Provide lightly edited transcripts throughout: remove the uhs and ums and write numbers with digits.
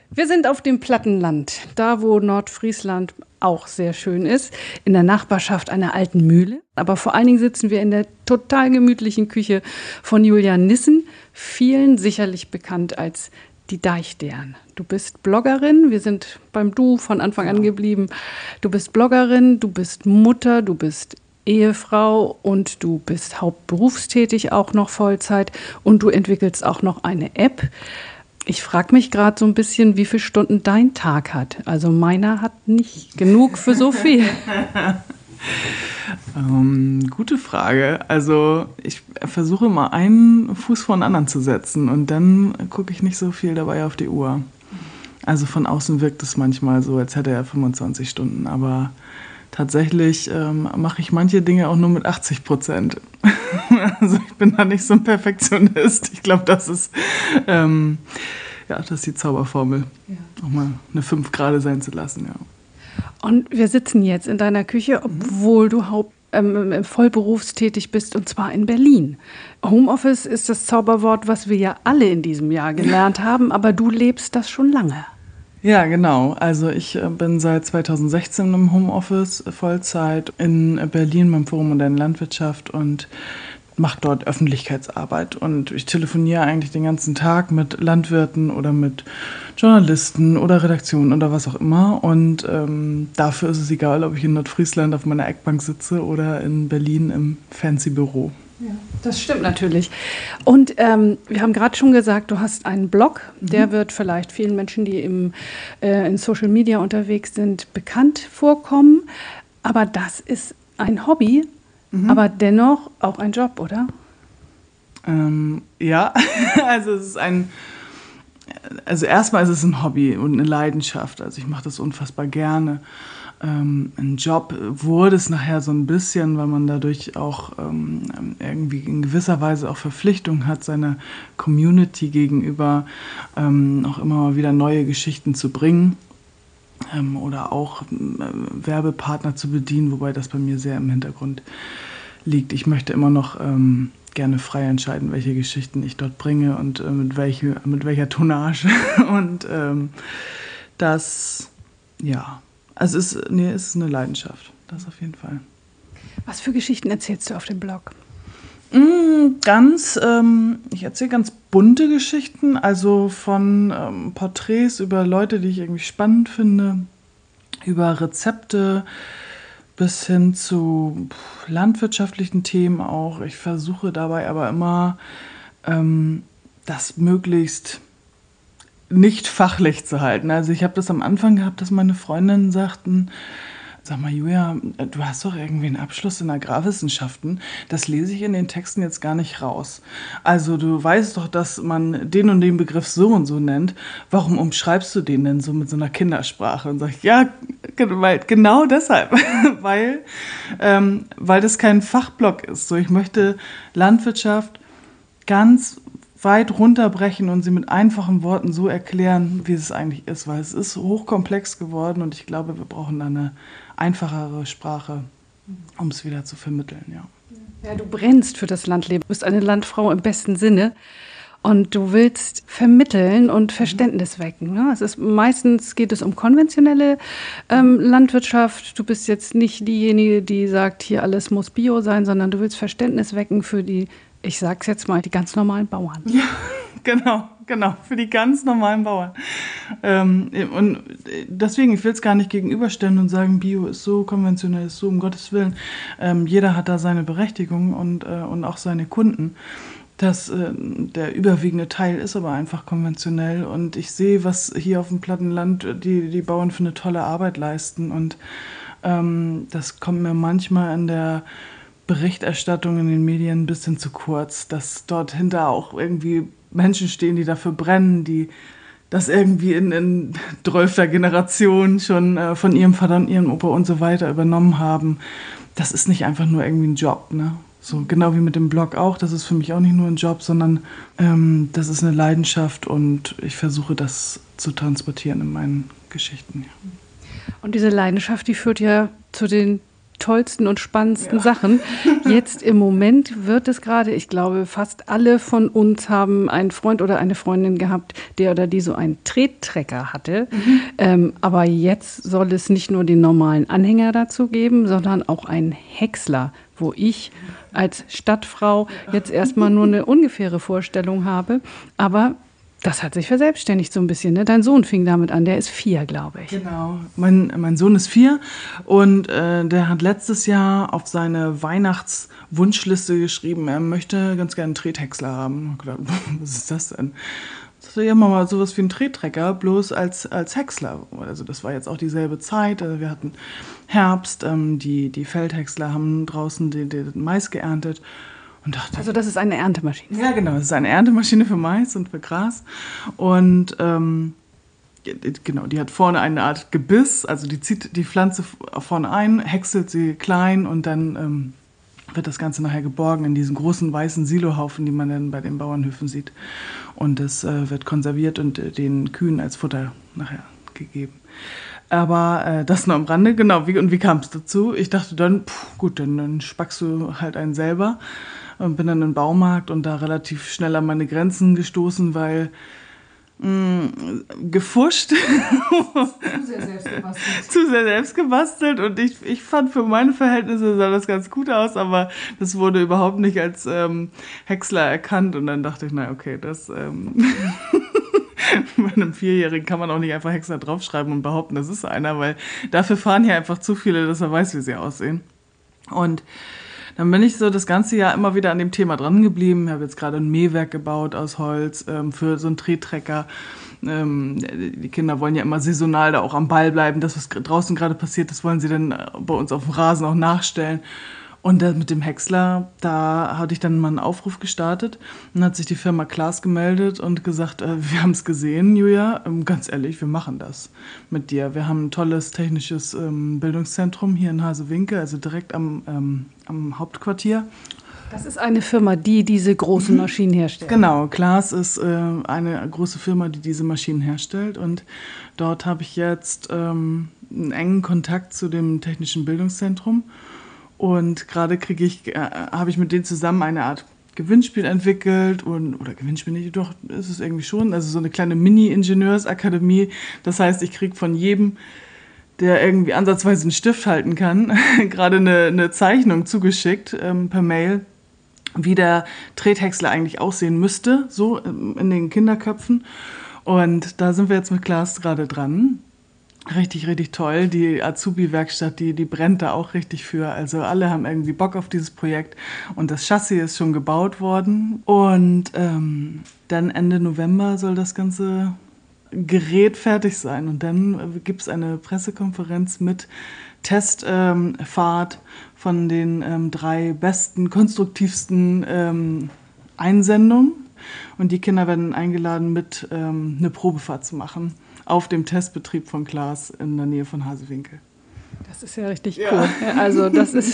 Wir sind auf dem Plattenland, da wo Nordfriesland auch sehr schön ist, in der Nachbarschaft einer alten Mühle. Aber vor allen Dingen sitzen wir in der total gemütlichen Küche von Julia Nissen, vielen sicherlich bekannt als die Deichdeern. Du bist Bloggerin, wir sind beim Du von Anfang an geblieben. Du bist Bloggerin, du bist Mutter, du bist Ehefrau und du bist hauptberufstätig auch noch Vollzeit und du entwickelst auch noch eine App. Ich frage mich gerade so ein bisschen, wie viele Stunden dein Tag hat. Also meiner hat nicht genug für so viel. Gute Frage. Also ich versuche mal einen Fuß vor den anderen zu setzen und dann gucke ich nicht so viel dabei auf die Uhr. Also von außen wirkt es manchmal so, als hätte er 25 Stunden, aber tatsächlich mache ich manche Dinge auch nur mit 80%. Also ich bin da nicht so ein Perfektionist. Ich glaube, das ist das ist die Zauberformel, auch mal eine 5 gerade sein zu lassen. Ja. Und wir sitzen jetzt in deiner Küche, obwohl du vollberufstätig bist, und zwar in Berlin. Homeoffice ist das Zauberwort, was wir ja alle in diesem Jahr gelernt haben, aber du lebst das schon lange. Ja, genau. Also ich bin seit 2016 im Homeoffice Vollzeit in Berlin beim Forum Moderne Landwirtschaft und mache dort Öffentlichkeitsarbeit. Und ich telefoniere eigentlich den ganzen Tag mit Landwirten oder mit Journalisten oder Redaktionen oder was auch immer. Und dafür ist es egal, ob ich in Nordfriesland auf meiner Eckbank sitze oder in Berlin im fancy Büro. Ja, das stimmt natürlich. Und wir haben gerade schon gesagt, du hast einen Blog, der wird vielleicht vielen Menschen, die in Social Media unterwegs sind, bekannt vorkommen. Aber das ist ein Hobby, aber dennoch auch ein Job, oder? Ja, also es ist also erstmal ist es ein Hobby und eine Leidenschaft. Also ich mache das unfassbar gerne. Ein Job wurde es nachher so ein bisschen, weil man dadurch auch irgendwie in gewisser Weise auch Verpflichtung hat, seiner Community gegenüber auch immer mal wieder neue Geschichten zu bringen oder auch Werbepartner zu bedienen, wobei das bei mir sehr im Hintergrund liegt. Ich möchte immer noch gerne frei entscheiden, welche Geschichten ich dort bringe und mit welcher Tonnage. Und das, ja, also es ist eine Leidenschaft, das auf jeden Fall. Was für Geschichten erzählst du auf dem Blog? Ich erzähle ganz bunte Geschichten, also von Porträts über Leute, die ich irgendwie spannend finde, über Rezepte bis hin zu landwirtschaftlichen Themen auch. Ich versuche dabei aber immer, das möglichst nicht fachlich zu halten. Also ich habe das am Anfang gehabt, dass meine Freundinnen sagten, sag mal, Julia, du hast doch irgendwie einen Abschluss in Agrarwissenschaften. Das lese ich in den Texten jetzt gar nicht raus. Also du weißt doch, dass man den und den Begriff so und so nennt. Warum umschreibst du den denn so mit so einer Kindersprache? Und sag ich, ja, genau deshalb. weil das kein Fachblock ist. So, ich möchte Landwirtschaft ganz weit runterbrechen und sie mit einfachen Worten so erklären, wie es eigentlich ist, weil es ist hochkomplex geworden und ich glaube, wir brauchen eine einfachere Sprache, um es wieder zu vermitteln. Ja. Ja, du brennst für das Landleben, du bist eine Landfrau im besten Sinne und du willst vermitteln und Verständnis wecken. Ne? Meistens geht es um konventionelle Landwirtschaft. Du bist jetzt nicht diejenige, die sagt, hier alles muss Bio sein, sondern du willst Verständnis wecken für die, ich sag's jetzt mal, die ganz normalen Bauern. Ja, genau, für die ganz normalen Bauern. Und deswegen, ich will es gar nicht gegenüberstellen und sagen, Bio ist so, konventionell ist so, um Gottes Willen. Jeder hat da seine Berechtigung und auch seine Kunden. Der überwiegende Teil ist aber einfach konventionell und ich sehe, was hier auf dem Plattenland die Bauern für eine tolle Arbeit leisten und das kommt mir manchmal in der Berichterstattung in den Medien ein bisschen zu kurz, dass dort hinter auch irgendwie Menschen stehen, die dafür brennen, die das irgendwie in 12. Generation schon von ihrem Vater und ihrem Opa und so weiter übernommen haben. Das ist nicht einfach nur irgendwie ein Job, ne? So genau wie mit dem Blog auch. Das ist für mich auch nicht nur ein Job, sondern das ist eine Leidenschaft und ich versuche das zu transportieren in meinen Geschichten. Ja. Und diese Leidenschaft, die führt ja zu den tollsten und spannendsten Sachen. Jetzt im Moment wird es gerade, ich glaube, fast alle von uns haben einen Freund oder eine Freundin gehabt, der oder die so einen Trettrecker hatte. Aber jetzt soll es nicht nur den normalen Anhänger dazu geben, sondern auch einen Häcksler, wo ich als Stadtfrau jetzt erstmal nur eine ungefähre Vorstellung habe. Aber das hat sich verselbstständigt so ein bisschen. Ne? Dein Sohn fing damit an, der ist 4, glaube ich. Genau, mein Sohn ist 4 und der hat letztes Jahr auf seine Weihnachtswunschliste geschrieben, er möchte ganz gerne einen Tretthäcksler haben. Ich habe gedacht, was ist das denn? Ich dachte, ja, mal sowas wie einen Trettrecker, bloß als Häcksler. Also das war jetzt auch dieselbe Zeit. Also wir hatten Herbst, die Feldhäcksler haben draußen den Mais geerntet. Und dachte, Also das ist eine Erntemaschine. ja, genau, es ist eine Erntemaschine für Mais und für Gras. Und genau, die hat vorne eine Art Gebiss, also die zieht die Pflanze vorne ein, häckselt sie klein und dann wird das Ganze nachher geborgen in diesen großen weißen Silohaufen, die man dann bei den Bauernhöfen sieht. Und das wird konserviert und den Kühen als Futter nachher gegeben. Aber das nur am Rande, genau. Wie kam es dazu? Ich dachte dann, gut, dann spackst du halt einen selber. Und bin dann im Baumarkt und da relativ schnell an meine Grenzen gestoßen, weil gefuscht. Zu sehr selbst gebastelt. Und ich fand, für meine Verhältnisse sah das ganz gut aus, aber das wurde überhaupt nicht als Häcksler erkannt. Und dann dachte ich, na okay, das bei einem 4-Jährigen kann man auch nicht einfach Häcksler draufschreiben und behaupten, das ist einer, weil dafür fahren hier einfach zu viele, dass er weiß, wie sie aussehen. Und dann bin ich so das ganze Jahr immer wieder an dem Thema dran geblieben. Ich habe jetzt gerade ein Mähwerk gebaut aus Holz für so einen Trettrecker. Die Kinder wollen ja immer saisonal da auch am Ball bleiben. Das, was draußen gerade passiert, das wollen sie dann bei uns auf dem Rasen auch nachstellen. Und mit dem Häcksler, da hatte ich dann mal einen Aufruf gestartet. Dann hat sich die Firma Klaas gemeldet und gesagt, wir haben es gesehen, Julia, ganz ehrlich, wir machen das mit dir. Wir haben ein tolles technisches Bildungszentrum hier in Hasewinkel, also direkt am Hauptquartier. Das ist eine Firma, die diese großen Maschinen herstellt. Genau, Klaas ist eine große Firma, die diese Maschinen herstellt. Und dort habe ich jetzt einen engen Kontakt zu dem technischen Bildungszentrum. Und gerade habe ich mit denen zusammen eine Art Gewinnspiel entwickelt oder Gewinnspiel nicht, doch ist es irgendwie schon, also so eine kleine Mini-Ingenieursakademie. Das heißt, ich kriege von jedem, der irgendwie ansatzweise einen Stift halten kann, gerade eine Zeichnung zugeschickt per Mail, wie der Tretthäcksler eigentlich aussehen müsste, so in den Kinderköpfen. Und da sind wir jetzt mit Klaas gerade dran. Richtig, richtig toll. Die Azubi-Werkstatt, die brennt da auch richtig für. Also alle haben irgendwie Bock auf dieses Projekt. Und das Chassis ist schon gebaut worden. Und dann Ende November soll das ganze Gerät fertig sein. Und dann gibt es eine Pressekonferenz mit Testfahrt von den 3 besten, konstruktivsten Einsendungen. Und die Kinder werden eingeladen, mit eine Probefahrt zu machen auf dem Testbetrieb von Klaas in der Nähe von Hasewinkel. Das ist ja richtig cool. Ja, also das ist...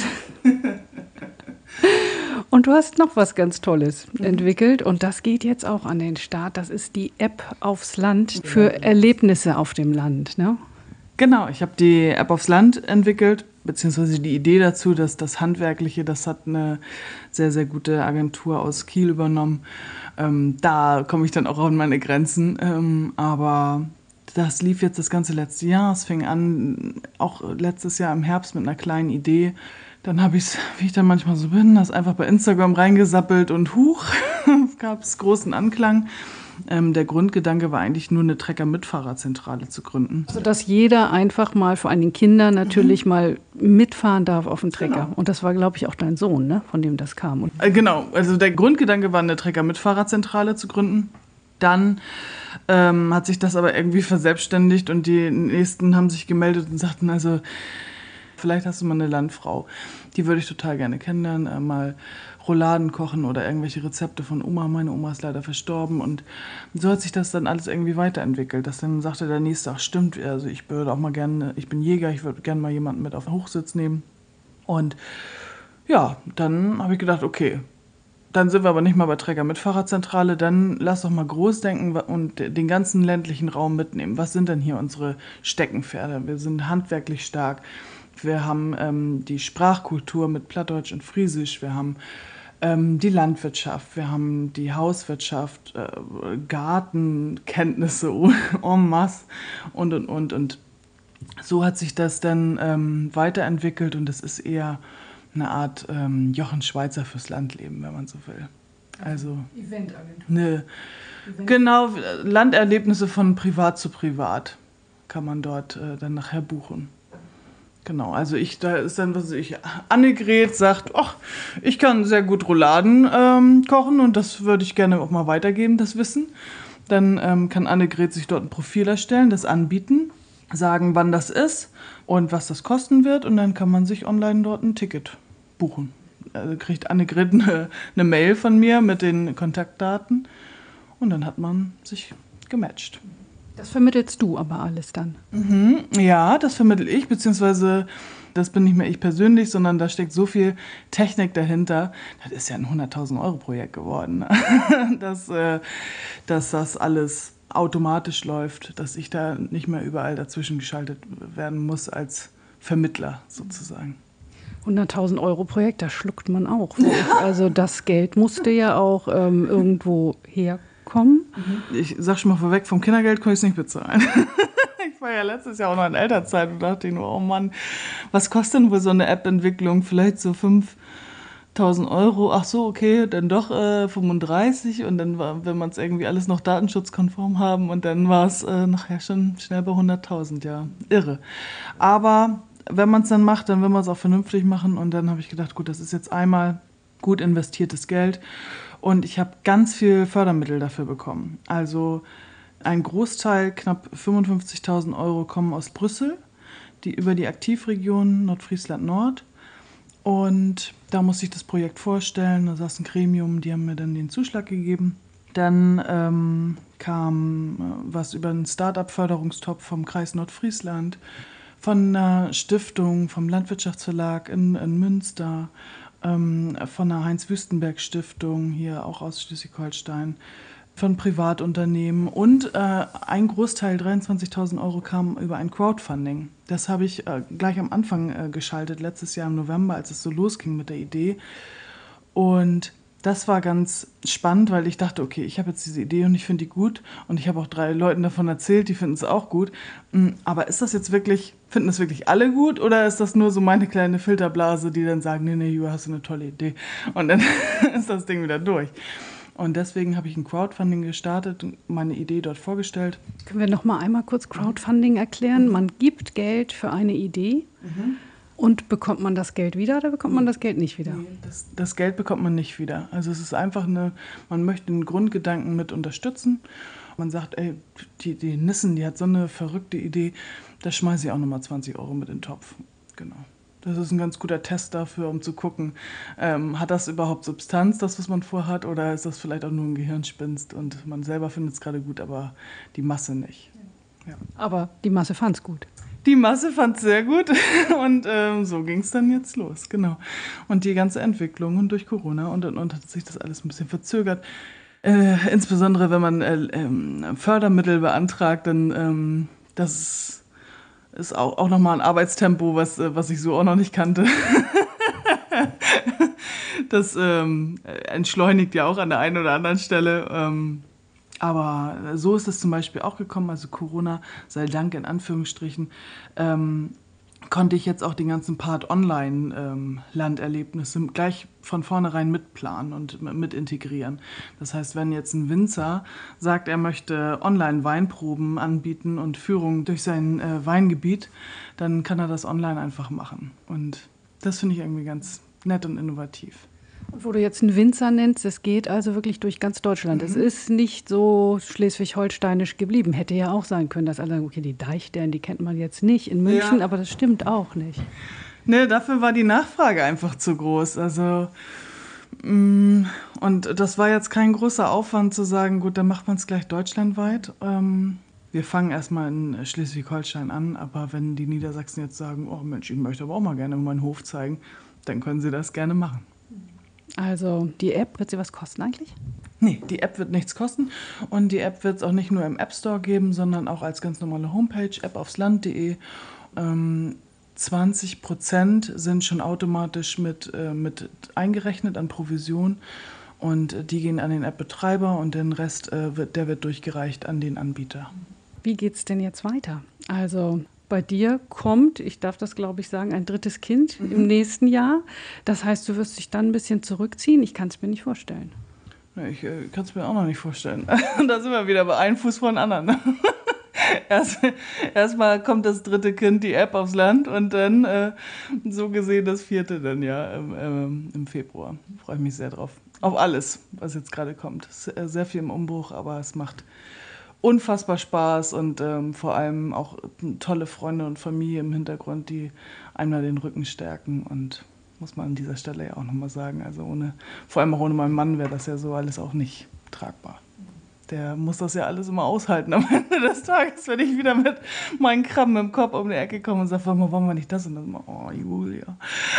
Und du hast noch was ganz Tolles entwickelt und das geht jetzt auch an den Start. Das ist die App aufs Land für Erlebnisse auf dem Land, ne? Genau, ich habe die App aufs Land entwickelt, beziehungsweise die Idee dazu, dass das Handwerkliche, das hat eine sehr, sehr gute Agentur aus Kiel übernommen. Da komme ich dann auch an meine Grenzen, aber das lief jetzt das ganze letzte Jahr. Es fing an, auch letztes Jahr im Herbst mit einer kleinen Idee. Dann habe ich es, wie ich dann manchmal so bin, das einfach bei Instagram reingesappelt und gab es großen Anklang. Der Grundgedanke war eigentlich nur, eine Trecker-Mitfahrerzentrale zu gründen. Also dass jeder einfach mal, vor allem den Kindern natürlich mal mitfahren darf auf dem Trecker. Genau. Und das war, glaube ich, auch dein Sohn, ne? Von dem das kam. Genau, also der Grundgedanke war, eine Trecker-Mitfahrerzentrale zu gründen. Dann hat sich das aber irgendwie verselbstständigt und die Nächsten haben sich gemeldet und sagten, also vielleicht hast du mal eine Landfrau, die würde ich total gerne kennenlernen, mal Rouladen kochen oder irgendwelche Rezepte von Oma. Meine Oma ist leider verstorben und so hat sich das dann alles irgendwie weiterentwickelt. Dass dann sagte der Nächste, ach stimmt, also ich würde auch mal gerne, ich bin Jäger, ich würde gerne mal jemanden mit auf den Hochsitz nehmen. Und ja, dann habe ich gedacht, okay, dann sind wir aber nicht mal bei Trecker-Mitfahrerzentrale, dann lass doch mal groß denken und den ganzen ländlichen Raum mitnehmen. Was sind denn hier unsere Steckenpferde? Wir sind handwerklich stark. Wir haben die Sprachkultur mit Plattdeutsch und Friesisch. Wir haben die Landwirtschaft, wir haben die Hauswirtschaft, Gartenkenntnisse en masse und so hat sich das dann weiterentwickelt und es ist eher eine Art Jochen Schweizer fürs Landleben, wenn man so will. Also Eventagentur. Genau, Landerlebnisse von privat zu privat kann man dort dann nachher buchen. Genau, also da ist dann, Annegret sagt, ach, ich kann sehr gut Rouladen kochen und das würde ich gerne auch mal weitergeben, das Wissen. Dann kann Annegret sich dort ein Profil erstellen, das anbieten, sagen, wann das ist und was das kosten wird und dann kann man sich online dort ein Ticket buchen. Also kriegt Annegret eine Mail von mir mit den Kontaktdaten und dann hat man sich gematcht. Das vermittelst du aber alles dann? Ja, das vermittel ich, beziehungsweise das bin nicht mehr ich persönlich, sondern da steckt so viel Technik dahinter. Das ist ja ein 100.000 Euro Projekt geworden, dass das alles automatisch läuft, dass ich da nicht mehr überall dazwischen geschaltet werden muss als Vermittler sozusagen. 100.000 Euro Projekt, da schluckt man auch. Also das Geld musste ja auch irgendwo herkommen. Ich sag schon mal vorweg, vom Kindergeld kann ich es nicht bezahlen. Ich war ja letztes Jahr auch noch in Elternzeit und dachte nur, oh Mann, was kostet denn wohl so eine App-Entwicklung? Vielleicht so 5.000 Euro. Ach so, okay, dann doch 35 und dann wenn man es irgendwie alles noch datenschutzkonform haben und dann war es nachher schon schnell bei 100.000, ja, irre. Aber wenn man es dann macht, dann will man es auch vernünftig machen und dann habe ich gedacht, gut, das ist jetzt einmal gut investiertes Geld und ich habe ganz viel Fördermittel dafür bekommen. Also ein Großteil, knapp 55.000 Euro, kommen aus Brüssel, über die Aktivregion Nordfriesland Nord. Und da musste ich das Projekt vorstellen, da saß ein Gremium, die haben mir dann den Zuschlag gegeben. Dann kam was über einen Start-up-Förderungstopf vom Kreis Nordfriesland, von einer Stiftung, vom Landwirtschaftsverlag in Münster, von der Heinz-Wüstenberg-Stiftung, hier auch aus Schleswig-Holstein, von Privatunternehmen und ein Großteil, 23.000 Euro, kam über ein Crowdfunding. Das habe ich gleich am Anfang geschaltet, letztes Jahr im November, als es so losging mit der Idee. Und das war ganz spannend, weil ich dachte, okay, ich habe jetzt diese Idee und ich finde die gut und ich habe auch 3 Leuten davon erzählt, die finden es auch gut. Aber ist das jetzt wirklich, finden das wirklich alle gut oder ist das nur so meine kleine Filterblase, die dann sagen, nee, Juha, hast du eine tolle Idee und dann ist das Ding wieder durch. Und deswegen habe ich ein Crowdfunding gestartet und meine Idee dort vorgestellt. Können wir noch mal einmal kurz Crowdfunding erklären? Man gibt Geld für eine Idee und bekommt man das Geld wieder oder bekommt man das Geld nicht wieder? Nee, das Geld bekommt man nicht wieder. Also es ist einfach man möchte den Grundgedanken mit unterstützen. Man sagt, ey, die Nissen, die hat so eine verrückte Idee, da schmeiße ich auch nochmal 20 Euro mit in den Topf. Genau. Das ist ein ganz guter Test dafür, um zu gucken, hat das überhaupt Substanz, das, was man vorhat, oder ist das vielleicht auch nur ein Gehirnspinst und man selber findet es gerade gut, aber die Masse nicht. Ja. Aber die Masse fand es gut. Die Masse fand es sehr gut und so ging es dann jetzt los, genau. Und die ganze Entwicklung und durch Corona und hat sich das alles ein bisschen verzögert. Insbesondere, wenn man Fördermittel beantragt, dann das ist auch nochmal ein Arbeitstempo, was ich so auch noch nicht kannte. Das entschleunigt ja auch an der einen oder anderen Stelle. Aber so ist es zum Beispiel auch gekommen. Also Corona sei Dank in Anführungsstrichen, konnte ich jetzt auch den ganzen Part Online-Landerlebnisse gleich von vornherein mitplanen und mit integrieren. Das heißt, wenn jetzt ein Winzer sagt, er möchte Online-Weinproben anbieten und Führungen durch sein Weingebiet, dann kann er das online einfach machen. Und das finde ich irgendwie ganz nett und innovativ. Und wo du jetzt einen Winzer nennst, es geht also wirklich durch ganz Deutschland. Es ist nicht so schleswig-holsteinisch geblieben. Hätte ja auch sein können, dass alle sagen, okay, die Deichstern, die kennt man jetzt nicht in München, aber das stimmt auch nicht. Nee, dafür war die Nachfrage einfach zu groß. Also, und das war jetzt kein großer Aufwand zu sagen, gut, dann macht man es gleich deutschlandweit. Wir fangen erstmal in Schleswig-Holstein an, aber wenn die Niedersachsen jetzt sagen, oh Mensch, ich möchte aber auch mal gerne meinen Hof zeigen, dann können sie das gerne machen. Also die App, wird sie was kosten eigentlich? Nee, die App wird nichts kosten und die App wird es auch nicht nur im App Store geben, sondern auch als ganz normale Homepage, appaufsland.de. 20% sind schon automatisch mit eingerechnet an Provision und die gehen an den App-Betreiber und den Rest wird durchgereicht an den Anbieter. Wie geht's denn jetzt weiter? Also bei dir kommt, ich darf das glaube ich sagen, ein drittes Kind im nächsten Jahr. Das heißt, du wirst dich dann ein bisschen zurückziehen. Ich kann es mir nicht vorstellen. Ich kann es mir auch noch nicht vorstellen. Da sind wir wieder bei einem Fuß vor den anderen. Erstmal kommt das dritte Kind, die App, aufs Land und dann so gesehen das vierte dann ja im Februar. Freue ich mich sehr drauf. Auf alles, was jetzt gerade kommt. Sehr viel im Umbruch, aber es macht unfassbar Spaß und vor allem auch tolle Freunde und Familie im Hintergrund, die einmal den Rücken stärken und muss man an dieser Stelle ja auch nochmal sagen, also vor allem auch ohne meinen Mann wäre das ja so alles auch nicht tragbar. Der muss das ja alles immer aushalten am Ende des Tages, wenn ich wieder mit meinen Krabben im Kopf um die Ecke komme und sage, warum war nicht das und das? Oh, Julia.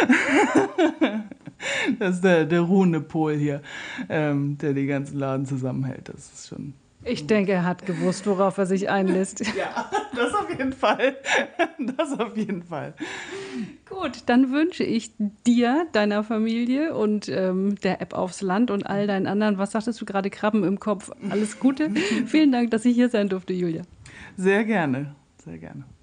Das ist der ruhende Pol hier, der den ganzen Laden zusammenhält. Das ist schon... Ich denke, er hat gewusst, worauf er sich einlässt. Ja, das auf jeden Fall. Das auf jeden Fall. Gut, dann wünsche ich dir, deiner Familie und der App aufs Land und all deinen anderen, was sagtest du gerade, Krabben im Kopf, alles Gute. Vielen Dank, dass ich hier sein durfte, Julia. Sehr gerne, sehr gerne.